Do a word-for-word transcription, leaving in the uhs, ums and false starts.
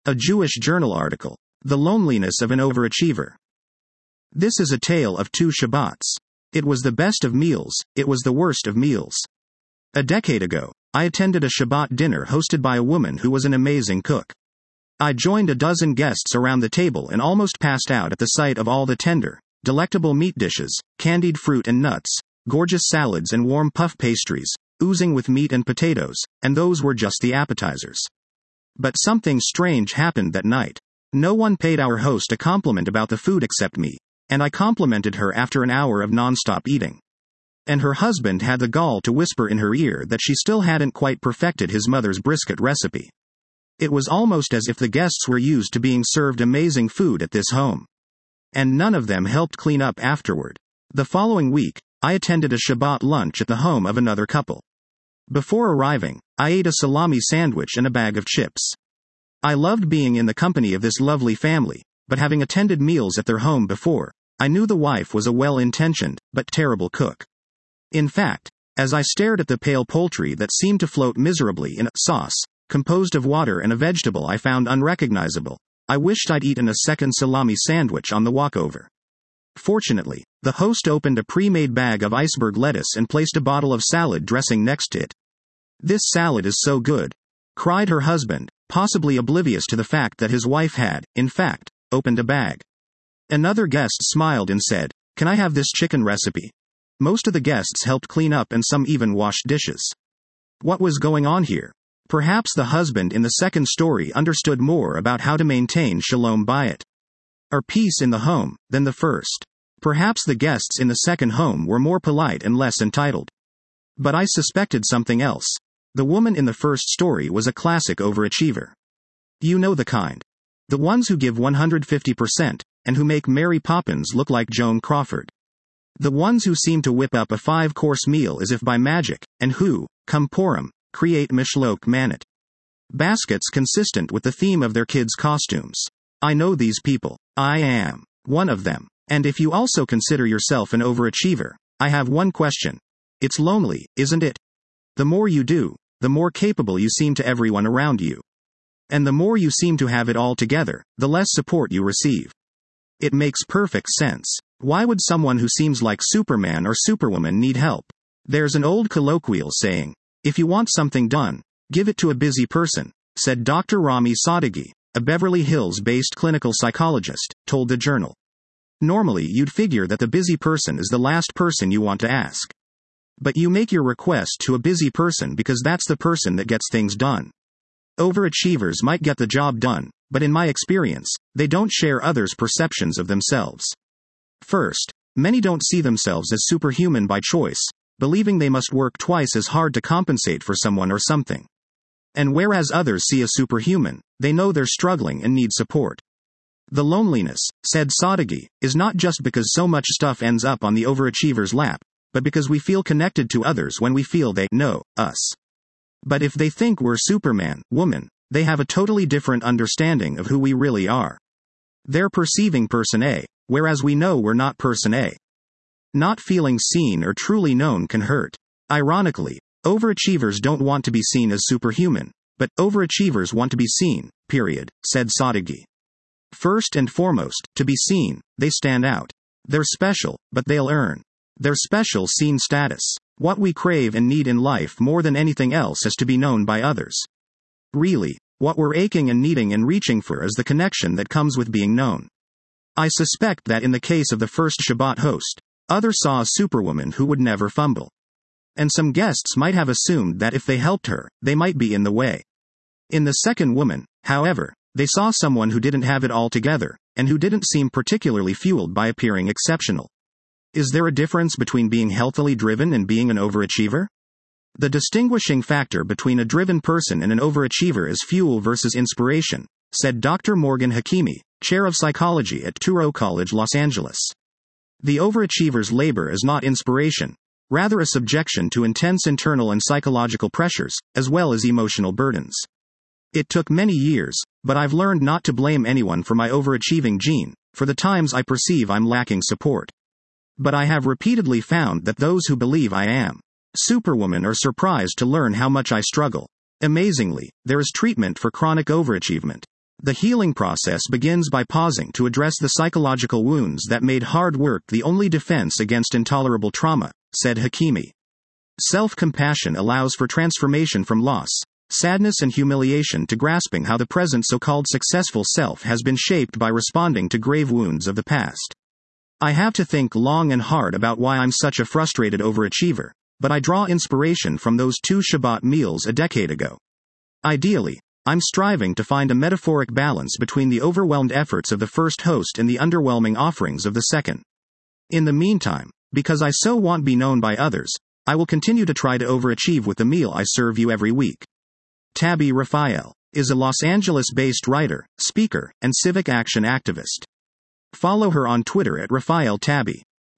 A Jewish journal article. The Loneliness of an Overachiever. This is a tale of two Shabbats. It was the best of meals, it was the worst of meals. A decade ago, I attended a Shabbat dinner hosted by a woman who was an amazing cook. I joined a dozen guests around the table and almost passed out at the sight of all the tender, delectable meat dishes, candied fruit and nuts, gorgeous salads and warm puff pastries, oozing with meat and potatoes, and those were just the appetizers. But something strange happened that night. No one paid our host a compliment about the food except me, and I complimented her after an hour of nonstop eating. And her husband had the gall to whisper in her ear that she still hadn't quite perfected his mother's brisket recipe. It was almost as if the guests were used to being served amazing food at this home. And none of them helped clean up afterward. The following week, I attended a Shabbat lunch at the home of another couple. Before arriving, I ate a salami sandwich and a bag of chips. I loved being in the company of this lovely family, but having attended meals at their home before, I knew the wife was a well-intentioned, but terrible cook. In fact, as I stared at the pale poultry that seemed to float miserably in a sauce, composed of water and a vegetable I found unrecognizable, I wished I'd eaten a second salami sandwich on the walkover. Fortunately, the host opened a pre-made bag of iceberg lettuce and placed a bottle of salad dressing next to it. "This salad is so good," cried her husband, possibly oblivious to the fact that his wife had, in fact, opened a bag. Another guest smiled and said, "Can I have this chicken recipe?" Most of the guests helped clean up and some even washed dishes. What was going on here? Perhaps the husband in the second story understood more about how to maintain shalom bayit, or peace in the home, than the first. Perhaps the guests in the second home were more polite and less entitled. But I suspected something else. The woman in the first story was a classic overachiever. You know the kind. The ones who give one hundred fifty percent, and who make Mary Poppins look like Joan Crawford. The ones who seem to whip up a five-course meal as if by magic, and who, come Purim, create Mishlok Manot baskets consistent with the theme of their kids' costumes. I know these people. I am one of them. And if you also consider yourself an overachiever, I have one question. It's lonely, isn't it? The more you do, the more capable you seem to everyone around you. And the more you seem to have it all together, the less support you receive. It makes perfect sense. Why would someone who seems like Superman or Superwoman need help? There's an old colloquial saying, "If you want something done, give it to a busy person," said Doctor Rami Sadeghi, a Beverly Hills-based clinical psychologist, told the Journal. Normally you'd figure that the busy person is the last person you want to ask. But you make your request to a busy person because that's the person that gets things done. Overachievers might get the job done, but in my experience, they don't share others' perceptions of themselves. First, many don't see themselves as superhuman by choice, believing they must work twice as hard to compensate for someone or something. And whereas others see a superhuman, they know they're struggling and need support. The loneliness, said Sadeghi, is not just because so much stuff ends up on the overachiever's lap, but because we feel connected to others when we feel they know us. But if they think we're Superman, woman, they have a totally different understanding of who we really are. They're perceiving person A, whereas we know we're not person A. Not feeling seen or truly known can hurt. Ironically, overachievers don't want to be seen as superhuman, but overachievers want to be seen, period, said Sadeghi. First and foremost, to be seen, they stand out. They're special, but they'll earn their special seen status. What we crave and need in life more than anything else is to be known by others. Really, what we're aching and needing and reaching for is the connection that comes with being known. I suspect that in the case of the first Shabbat host, others saw a superwoman who would never fumble. And some guests might have assumed that if they helped her, they might be in the way. In the second woman, however, they saw someone who didn't have it all together, and who didn't seem particularly fueled by appearing exceptional. Is there a difference between being healthily driven and being an overachiever? The distinguishing factor between a driven person and an overachiever is fuel versus inspiration, said Doctor Morgan Hakimi, chair of psychology at Touro College, Los Angeles. The overachiever's labor is not inspiration, rather a subjection to intense internal and psychological pressures, as well as emotional burdens. It took many years, but I've learned not to blame anyone for my overachieving gene, for the times I perceive I'm lacking support. But I have repeatedly found that those who believe I am Superwoman are surprised to learn how much I struggle. Amazingly, there is treatment for chronic overachievement. The healing process begins by pausing to address the psychological wounds that made hard work the only defense against intolerable trauma, said Hakimi. Self-compassion allows for transformation from loss, sadness and humiliation to grasping how the present so-called successful self has been shaped by responding to grave wounds of the past. I have to think long and hard about why I'm such a frustrated overachiever, but I draw inspiration from those two Shabbat meals a decade ago. Ideally, I'm striving to find a metaphoric balance between the overwhelmed efforts of the first host and the underwhelming offerings of the second. In the meantime, because I so want be known by others, I will continue to try to overachieve with the meal I serve you every week. Tabby Raphael is a Los Angeles-based writer, speaker, and civic action activist. Follow her on Twitter at Raphael Tabby.